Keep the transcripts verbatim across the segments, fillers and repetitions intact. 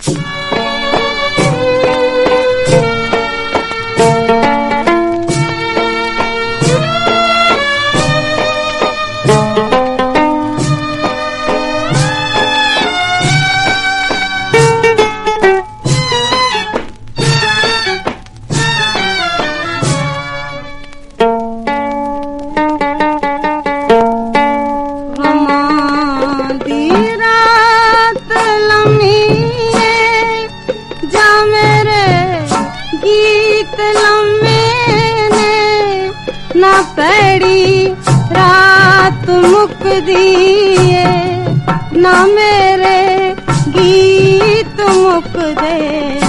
ना पैड़ी रात मुकदी ना मेरे गीत मुकदे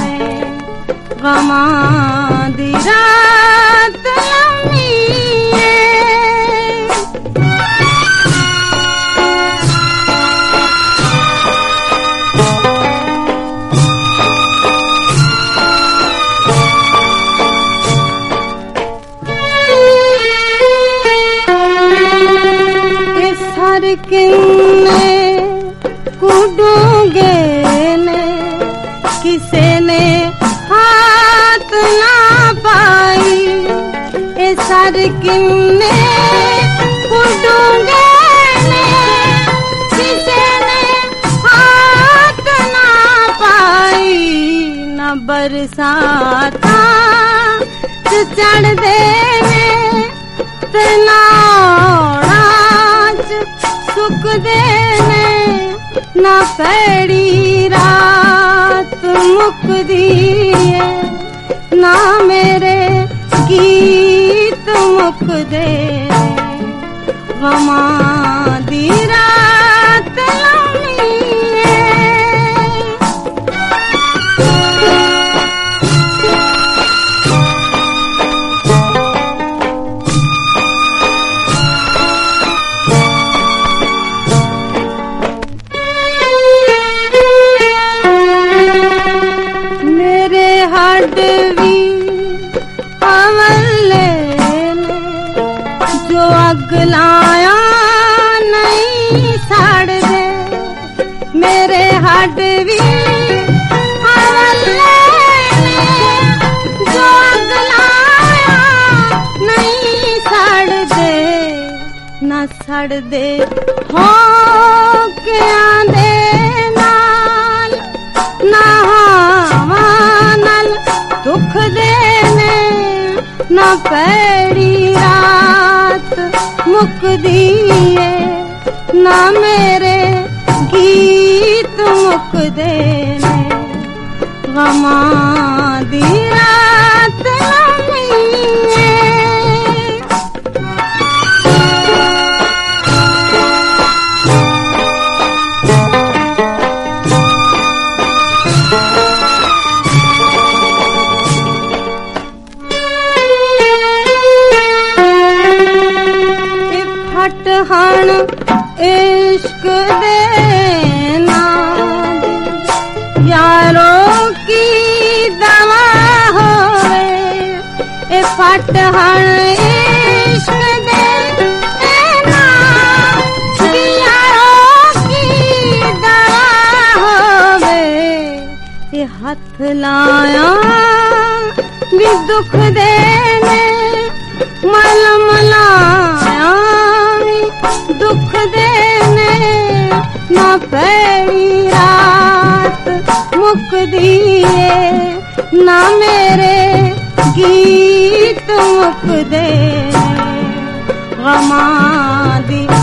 गमां दी रात लम्मी किन्ने कुडूंगे ने किसे ने हाथ ना पाई ए सर किन्ने कुडूंगे ने किसे ने हाथ ना पाई न बरसाता चढ़ दे ते नाड़ा सुख देने ना पैड़ी रात मुकदी ना मेरे गीत मुकदे गमां दी रात लम्मी हडवी अमले ने जो अग लाया नहीं साड़ दे मेरे हडवी अमले ने जो अग लाया नहीं साड़ दे न सड़ दे हो के आंदे नाल ना दुख देने ना पैड़ी रात मुकदी ना मेरे गीत मुकदे गमां दी रात लम्मी हण इश्क देना यारों की दवा होवे ए फट हण इश्क देना यारों की दवा होवे ए हथ लाया भी दुख देने मलम लाया दुख देने ना पैड़ी रात मुकदी ना मेरे गीत मुकदे गमां दी